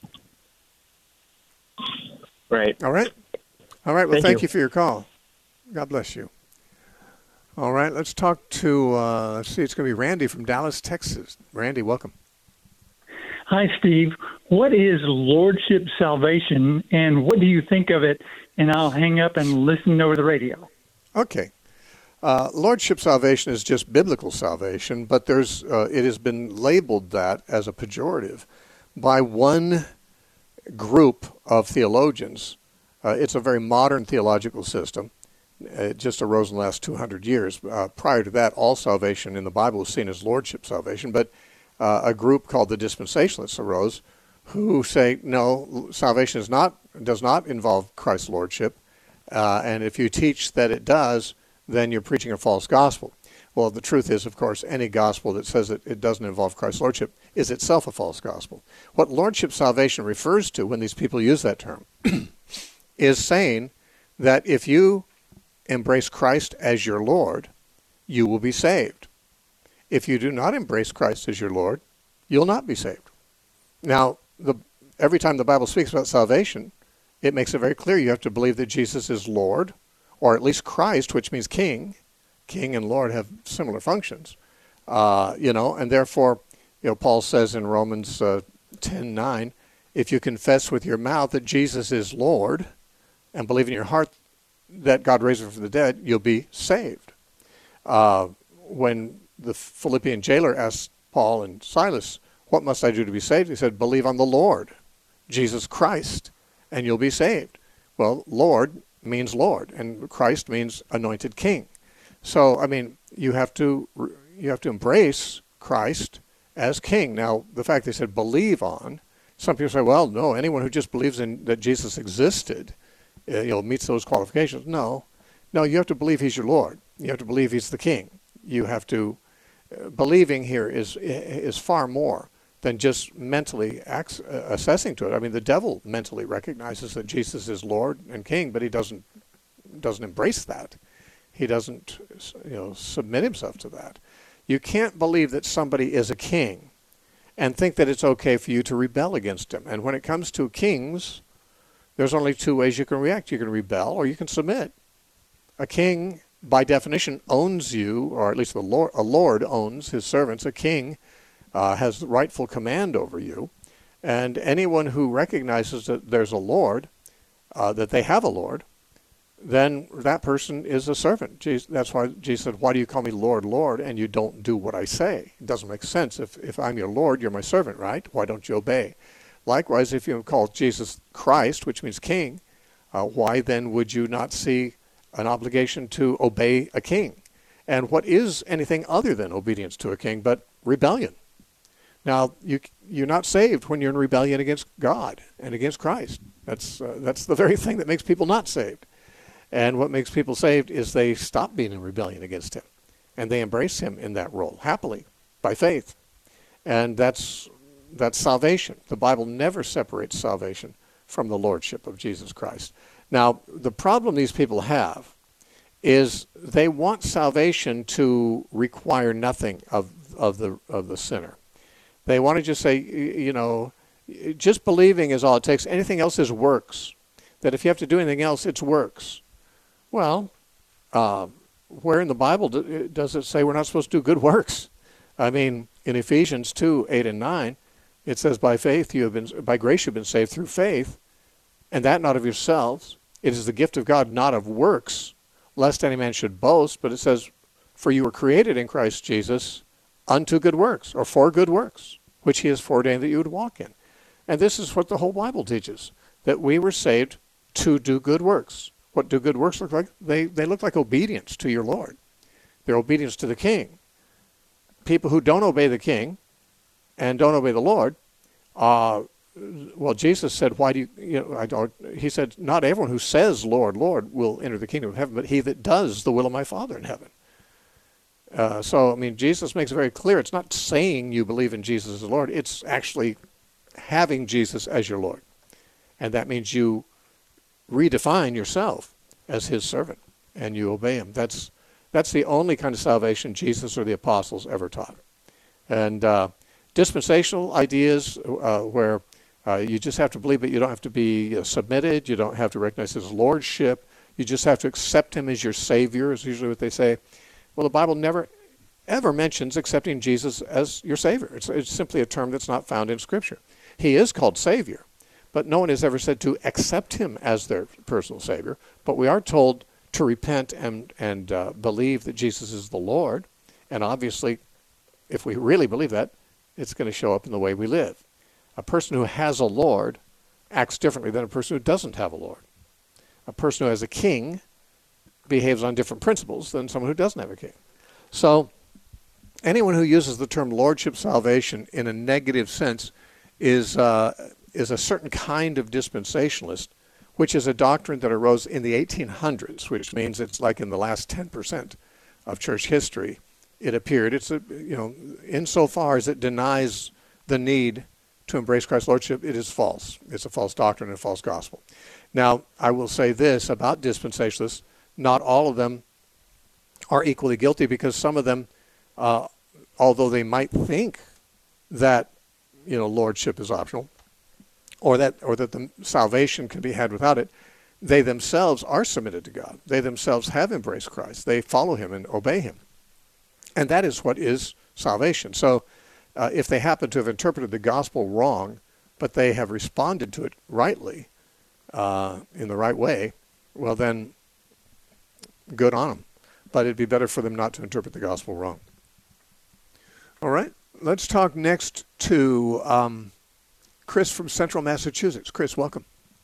Right. All right. All right. Well, Thank thank you. you for your call. God bless you. All right. Let's talk to, uh, let's see, it's going to be Randy from Dallas, Texas. Randy, welcome. Hi, Steve. What is Lordship salvation, and what do you think of it? And I'll hang up and listen over the radio. Okay. Uh, Lordship salvation is just biblical salvation, but there's uh, it has been labeled that as a pejorative by one group of theologians. Uh, it's a very modern theological system. It just arose in the last two hundred years. Uh, prior to that, all salvation in the Bible was seen as Lordship salvation, but uh, a group called the Dispensationalists arose who say, no, salvation is not does not involve Christ's Lordship, uh, and if you teach that it does, then you're preaching a false gospel. Well, the truth is, of course, any gospel that says that it doesn't involve Christ's Lordship is itself a false gospel. What Lordship salvation refers to when these people use that term is saying that if you embrace Christ as your Lord, you will be saved. If you do not embrace Christ as your Lord, you'll not be saved. Now, the, every time the Bible speaks about salvation, it makes it very clear you have to believe that Jesus is Lord, or at least Christ, which means King. King and Lord have similar functions, uh, you know, and therefore, you know, Paul says in Romans uh, ten nine, if you confess with your mouth that Jesus is Lord and believe in your heart that God raised him from the dead, you'll be saved. Uh, when the Philippian jailer asked Paul and Silas, what must I do to be saved? He said, believe on the Lord, Jesus Christ, and you'll be saved. Well, Lord means Lord, and Christ means anointed King. So, I mean, you have to you have to embrace Christ as King. Now, the fact they said believe on, some people say, well, no, anyone who just believes in that Jesus existed, uh, you know, meets those qualifications. No, no, you have to believe he's your Lord. You have to believe he's the King. You have to, uh, believing here is is far more than just mentally ac- uh, assessing to it. I mean, the devil mentally recognizes that Jesus is Lord and King, but he doesn't doesn't embrace that. He doesn't, you know, submit himself to that. You can't believe that somebody is a king and think that it's okay for you to rebel against him. And when it comes to kings, there's only two ways you can react. You can rebel or you can submit. A king, by definition, owns you, or at least the Lord, a lord owns his servants. A king uh, has rightful command over you. And anyone who recognizes that there's a lord, uh, that they have a lord, then that person is a servant. Jesus, that's why Jesus said, why do you call me Lord, Lord, and you don't do what I say? It doesn't make sense. If if I'm your Lord, you're my servant, right? Why don't you obey? Likewise, if you call Jesus Christ, which means King, uh, why then would you not see an obligation to obey a king? And what is anything other than obedience to a king but rebellion? Now, you, you're not saved when you're in rebellion against God and against Christ. That's uh, that's the very thing that makes people not saved. And what makes people saved is they stop being in rebellion against him. And they embrace him in that role, happily, by faith. And that's that's salvation. The Bible never separates salvation from the lordship of Jesus Christ. Now, the problem these people have is they want salvation to require nothing of, of the of the sinner. They want to just say, you know, just believing is all it takes. Anything else is works. That if you have to do anything else, it's works. Well, uh, where in the Bible do, does it say we're not supposed to do good works? I mean, in Ephesians two, eight and nine, it says, by faith you have been, by grace you've been saved through faith, and that not of yourselves. It is the gift of God, not of works, lest any man should boast. But it says, for you were created in Christ Jesus unto good works, or for good works, which he has foreordained that you would walk in. And this is what the whole Bible teaches, that we were saved to do good works. What do good works look like? They they look like obedience to your Lord. They're obedience to the King. People who don't obey the King and don't obey the Lord, uh, well, Jesus said, why do you, you know, I don't, he said, not everyone who says, Lord, Lord, will enter the kingdom of heaven, but he that does the will of my Father in heaven. Uh, so, I mean, Jesus makes it very clear. It's not saying you believe in Jesus as Lord. It's actually having Jesus as your Lord. And that means you redefine yourself as his servant and you obey him. That's that's the only kind of salvation Jesus or the apostles ever taught. And uh, dispensational ideas uh, where uh, you just have to believe it, you don't have to be uh, submitted, you don't have to recognize his lordship, you just have to accept him as your Savior, is usually what they say. Well, the Bible never ever mentions accepting Jesus as your Savior. It's, it's simply a term that's not found in Scripture. He is called Savior, but no one has ever said to accept him as their personal Savior. But we are told to repent and, and uh, believe that Jesus is the Lord. And obviously, if we really believe that, it's going to show up in the way we live. A person who has a Lord acts differently than a person who doesn't have a Lord. A person who has a king behaves on different principles than someone who doesn't have a king. So anyone who uses the term lordship salvation in a negative sense is uh, is a certain kind of dispensationalist, which is a doctrine that arose in the eighteen hundreds, which means it's like in the last ten percent of church history it appeared. It's a, you know, insofar as it denies the need to embrace Christ's lordship, it is false. It's a false doctrine and a false gospel. Now, I will say this about dispensationalists: not all of them are equally guilty, because some of them, uh, although they might think that, you know, lordship is optional, or that or that the salvation can be had without it, they themselves are submitted to God. They themselves have embraced Christ. They follow him and obey him. And that is what is salvation. So uh, if they happen to have interpreted the gospel wrong, but they have responded to it rightly, uh, in the right way, well then, good on them. But it'd be better for them not to interpret the gospel wrong. All right, let's talk next to um, Chris from Central Massachusetts. Chris, welcome.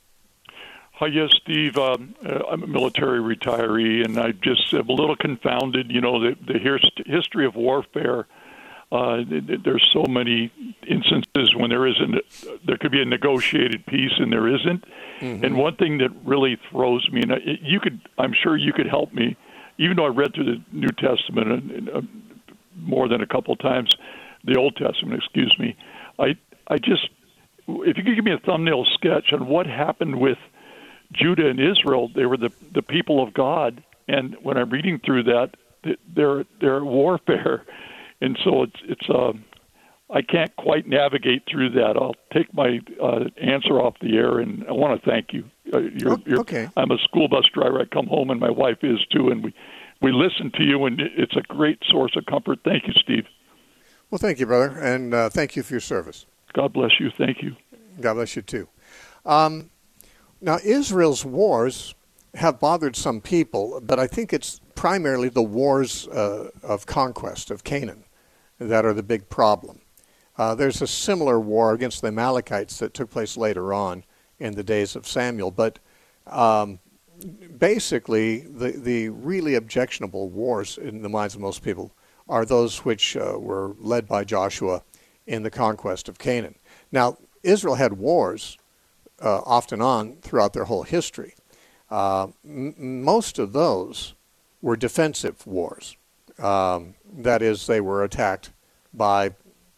Hi, yes, Steve. Um, uh, I'm a military retiree, and I just am a little confounded. You know, the, the history of warfare, uh, there's so many instances when there isn't, there could be a negotiated peace and there isn't. Mm-hmm. And one thing that really throws me, and you could, I'm sure you could help me, even though I read through the New Testament uh, more than a couple times, the Old Testament, excuse me, I, I just, if you could give me a thumbnail sketch on what happened with Judah and Israel. They were the the people of God, and when I'm reading through that, they're they're warfare, and so it's it's uh, I can't quite navigate through that. I'll take my uh, answer off the air, and I want to thank you. Uh, you're, oh, you're, okay. I'm a school bus driver. I come home, and my wife is too, and we we listen to you, and it's a great source of comfort. Thank you, Steve. Well, thank you, brother, and uh, thank you for your service. God bless you. Thank you. God bless you too. Um, Now, Israel's wars have bothered some people, but I think it's primarily the wars uh, of conquest of Canaan that are the big problem. Uh, there's a similar war against the Amalekites that took place later on in the days of Samuel, but um, basically the, the really objectionable wars in the minds of most people are those which uh, were led by Joshua in the conquest of Canaan. Now, Israel had wars Uh, off and on throughout their whole history. Uh, m- most of those were defensive wars. Um, that is, they were attacked by,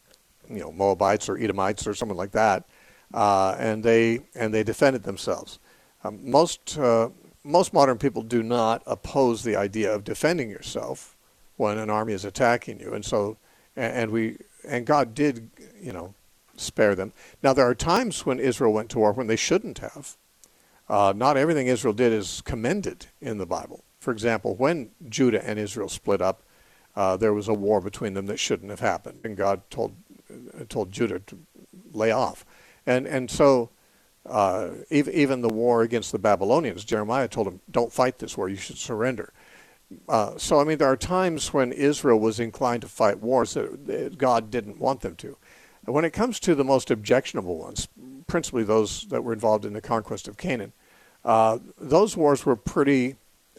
you know, Moabites or Edomites or someone like that, uh, and they and they defended themselves. Um, most uh, most modern people do not oppose the idea of defending yourself when an army is attacking you, and so and, and we and God did, you know, spare them. Now, there are times when Israel went to war when they shouldn't have. Uh, not everything Israel did is commended in the Bible. For example, when Judah and Israel split up, uh, there was a war between them that shouldn't have happened, and God told uh, told Judah to lay off. And and so uh, even, even the war against the Babylonians, Jeremiah told them, don't fight this war, you should surrender. Uh, so, I mean, there are times when Israel was inclined to fight wars that God didn't want them to. When it comes to the most objectionable ones, principally those that were involved in the conquest of Canaan, uh, those wars were pretty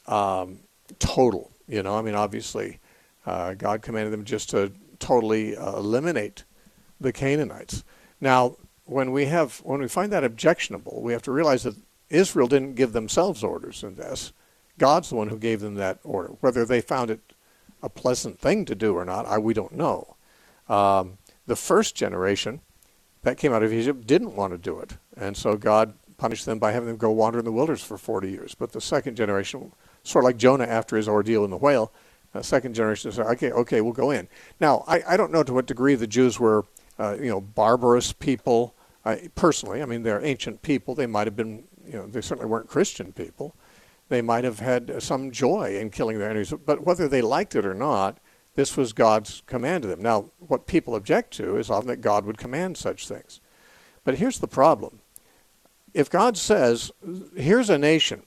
um, total. You know, I mean, obviously, uh, God commanded them just to totally uh, eliminate the Canaanites. Now, when we have when we find that objectionable, we have to realize that Israel didn't give themselves orders in this. God's the one who gave them that order. Whether they found it a pleasant thing to do or not, I, we don't know. Um, the first generation that came out of Egypt didn't want to do it, and so God punished them by having them go wander in the wilderness for forty years. But the second generation, sort of like Jonah after his ordeal in the whale, the second generation said, okay, okay, we'll go in. Now, I, I don't know to what degree the Jews were, uh, you know, barbarous people. Uh, personally, I mean, they're ancient people. They might have been, you know, they certainly weren't Christian people. They might have had some joy in killing their enemies. But whether they liked it or not, this was God's command to them. Now, what people object to is often that God would command such things. But here's the problem. If God says, here's a nation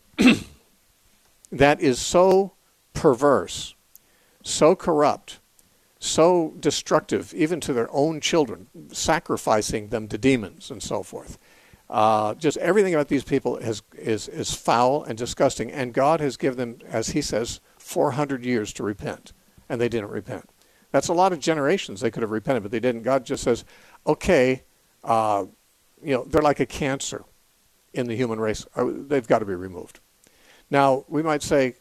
that is so perverse, so corrupt, so destructive, even to their own children, sacrificing them to demons and so forth. Uh, just everything about these people has, is, is foul and disgusting, and God has given them, as he says, four hundred years to repent, and they didn't repent. That's a lot of generations they could have repented, but they didn't. God just says, okay, uh, you know, they're like a cancer in the human race. They've got to be removed. Now, we might say,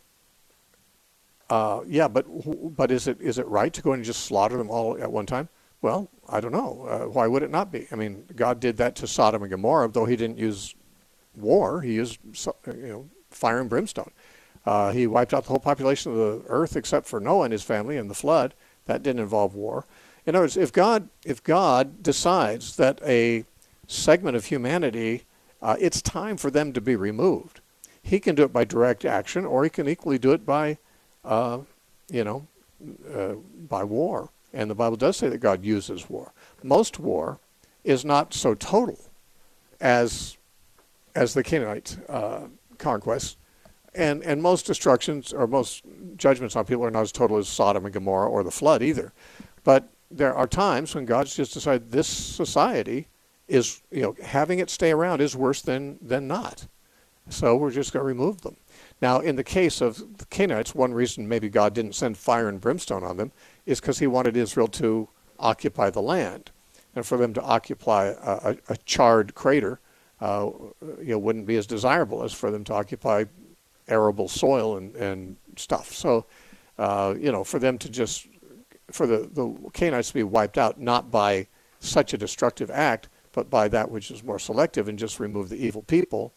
uh, yeah, but but is it is it right to go in and just slaughter them all at one time? Well, I don't know. Uh, why would it not be? I mean, God did that to Sodom and Gomorrah, though he didn't use war. He used, you know, fire and brimstone. Uh, he wiped out the whole population of the earth except for Noah and his family in the flood. That didn't involve war. In other words, if God if God decides that a segment of humanity, uh, it's time for them to be removed, he can do it by direct action, or he can equally do it by, uh, you know, uh, by war. And the Bible does say that God uses war. Most war is not so total as as the Canaanite uh, conquest, and and most destructions or most judgments on people are not as total as Sodom and Gomorrah or the flood either. But there are times when God's just decided this society is, you know, having it stay around is worse than than not. So we're just going to remove them. Now, in the case of the Canaanites, one reason maybe God didn't send fire and brimstone on them is because he wanted Israel to occupy the land. And for them to occupy a, a, a charred crater, uh, you know, wouldn't be as desirable as for them to occupy arable soil and, and stuff. So, uh, you know, for them to just, for the, the Canaanites to be wiped out, not by such a destructive act, but by that which is more selective and just remove the evil people,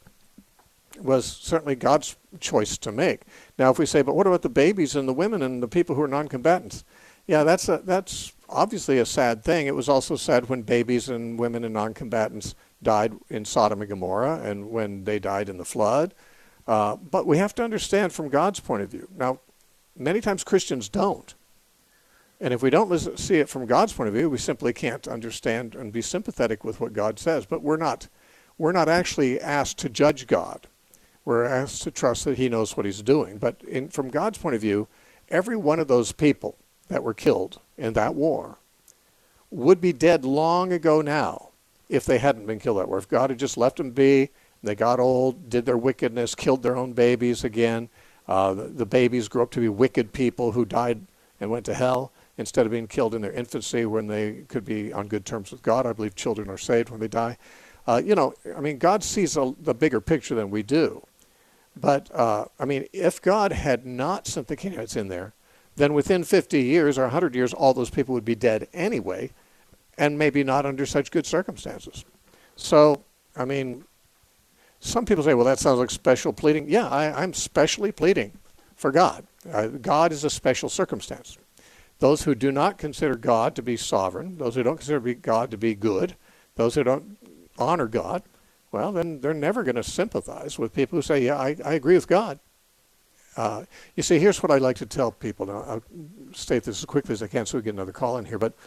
was certainly God's choice to make. Now, if we say, but what about the babies and the women and the people who are non-combatants? Yeah, that's a, that's obviously a sad thing. It was also sad when babies and women and non-combatants died in Sodom and Gomorrah and when they died in the flood. Uh, but we have to understand from God's point of view. Now, many times Christians don't. And if we don't listen, see it from God's point of view, we simply can't understand and be sympathetic with what God says. But we're not, we're not actually asked to judge God. We're asked to trust that he knows what he's doing. But in, from God's point of view, every one of those people that were killed in that war would be dead long ago now if they hadn't been killed that war. If God had just left them be, they got old, did their wickedness, killed their own babies again. Uh, the, the babies grew up to be wicked people who died and went to hell instead of being killed in their infancy when they could be on good terms with God. I believe children are saved when they die. Uh, you know, I mean, God sees a, the bigger picture than we do. But, uh, I mean, if God had not sent the Canaanites in there, then within fifty years or one hundred years, all those people would be dead anyway, and maybe not under such good circumstances. So, I mean, some people say, well, that sounds like special pleading. Yeah, I, I'm specially pleading for God. Uh, God is a special circumstance. Those who do not consider God to be sovereign, those who don't consider God to be good, those who don't honor God, well, then they're never going to sympathize with people who say, yeah, I, I agree with God. Uh, you see, here's what I like to tell people. Now, I'll state this as quickly as I can so we get another call in here. But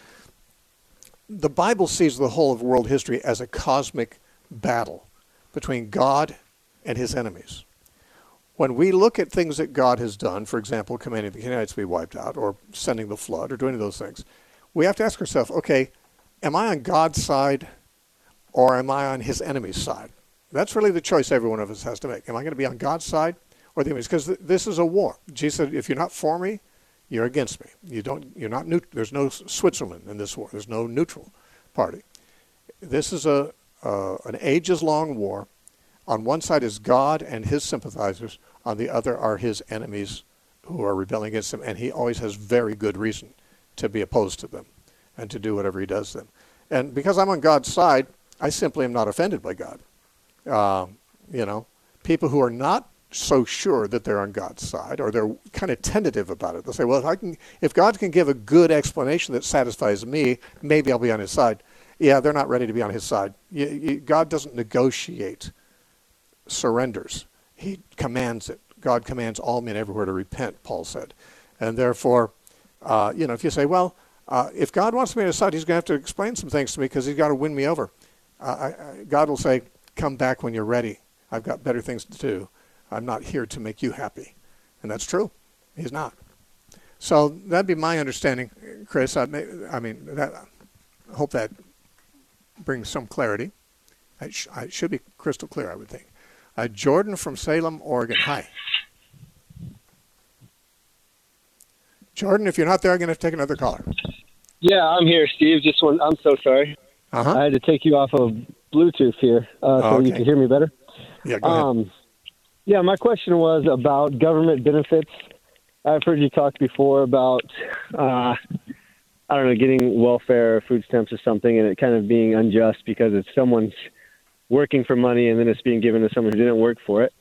the Bible sees the whole of world history as a cosmic battle between God and his enemies. When we look at things that God has done, for example, commanding the Canaanites to be wiped out or sending the flood or doing those things, we have to ask ourselves, okay, am I on God's side or am I on his enemy's side? That's really the choice every one of us has to make. Am I going to be on God's side or the enemy's? Because th- this is a war. Jesus said, if you're not for me, you're against me. You don't, you're not neut- There's no Switzerland in this war. There's no neutral party. this is a uh, an ages-long war. On one side is God and his sympathizers. On the other are his enemies who are rebelling against him, and he always has very good reason to be opposed to them and to do whatever he does to them. And because I'm on God's side, I simply am not offended by God. Uh, you know, people who are not so sure that they're on God's side, or they're kind of tentative about it. They'll say, well, if I can, if God can give a good explanation that satisfies me, maybe I'll be on his side. Yeah, they're not ready to be on his side. You, you, God doesn't negotiate surrenders. He commands it. God commands all men everywhere to repent, Paul said. And therefore, uh, you know, if you say, well, uh, if God wants me on his side, he's going to have to explain some things to me because he's got to win me over. Uh, I, I, God will say, come back when you're ready. I've got better things to do. I'm not here to make you happy. And that's true. He's not. So that'd be my understanding, Chris. I, may, I mean, that, I hope that brings some clarity. I, sh- I should be crystal clear, I would think. Uh, Jordan from Salem, Oregon. Hi. Jordan, if you're not there, I'm going to take another caller. Yeah, I'm here, Steve. Just one. I'm so sorry. Uh-huh. I had to take you off of Bluetooth here uh, so oh, okay. you can hear me better. Yeah, go um, ahead. Yeah, my question was about government benefits. I've heard you talk before about, uh, I don't know, getting welfare or food stamps or something, and it kind of being unjust because it's someone's working for money and then it's being given to someone who didn't work for it.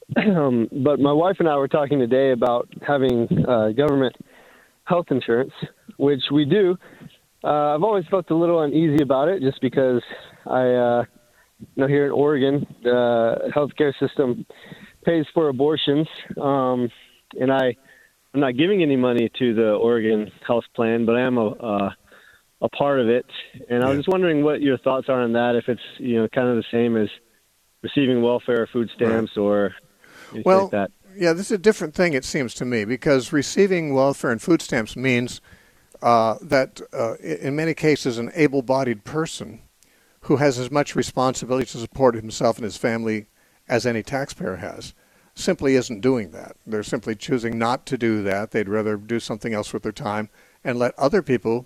um, but my wife and I were talking today about having uh, government health insurance, which we do. Uh, I've always felt a little uneasy about it just because I, uh, you know, here in Oregon, the healthcare system pays for abortions, um, and I, I'm not giving any money to the Oregon health plan, but I am a, uh, a part of it. And I was just wondering what your thoughts are on that, if it's, you know, kind of the same as receiving welfare or food stamps right. or anything well, like that. Yeah, this is a different thing, it seems to me, because receiving welfare and food stamps means uh, that uh, in many cases an able-bodied person who has as much responsibility to support himself and his family as any taxpayer has simply isn't doing that. They're simply choosing not to do that. They'd rather do something else with their time and let other people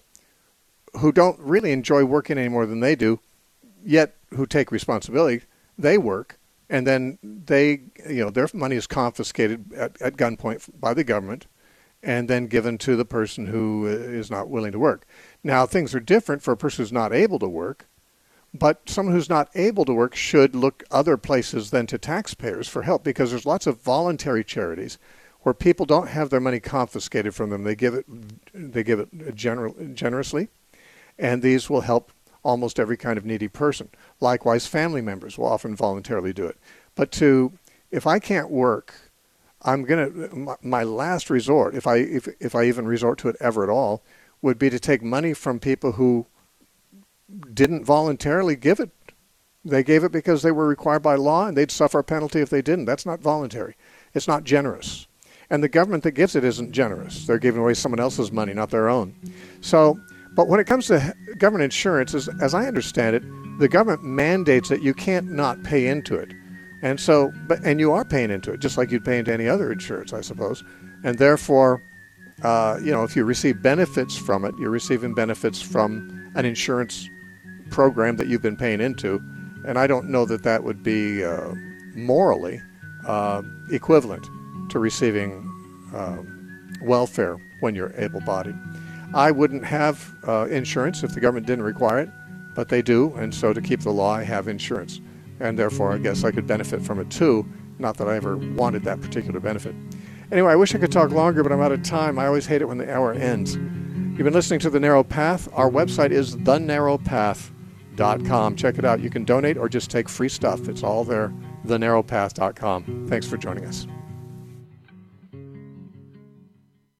who don't really enjoy working any more than they do, yet who take responsibility, they work, and then they, you know, their money is confiscated at, at gunpoint by the government and then given to the person who is not willing to work. Now, things are different for a person who's not able to work, but someone who's not able to work should look other places than to taxpayers for help, because there's lots of voluntary charities where people don't have their money confiscated from them. They give it, they give it general, generously, and these will help almost every kind of needy person. Likewise, family members will often voluntarily do it. But to, if I can't work, I'm gonna, my, my last resort, if I if if I even resort to it ever at all, would be to take money from people who didn't voluntarily give it. They gave it because they were required by law, and they'd suffer a penalty if they didn't. That's not voluntary. It's not generous. And the government that gives it isn't generous. They're giving away someone else's money, not their own. So, but when it comes to government insurance, as, as I understand it, the government mandates that you can't not pay into it. And so, but and you are paying into it, just like you'd pay into any other insurance, I suppose. And therefore, uh, you know, if you receive benefits from it, you're receiving benefits from an insurance program that you've been paying into. And I don't know that that would be uh, morally uh, equivalent to receiving uh, welfare when you're able-bodied. I wouldn't have uh, insurance if the government didn't require it, but they do, and so to keep the law, I have insurance. And therefore, I guess I could benefit from it too, not that I ever wanted that particular benefit. Anyway, I wish I could talk longer, but I'm out of time. I always hate it when the hour ends. You've been listening to The Narrow Path. Our website is the narrow path dot com. Check it out. You can donate or just take free stuff. It's all there, the narrow path dot com. Thanks for joining us.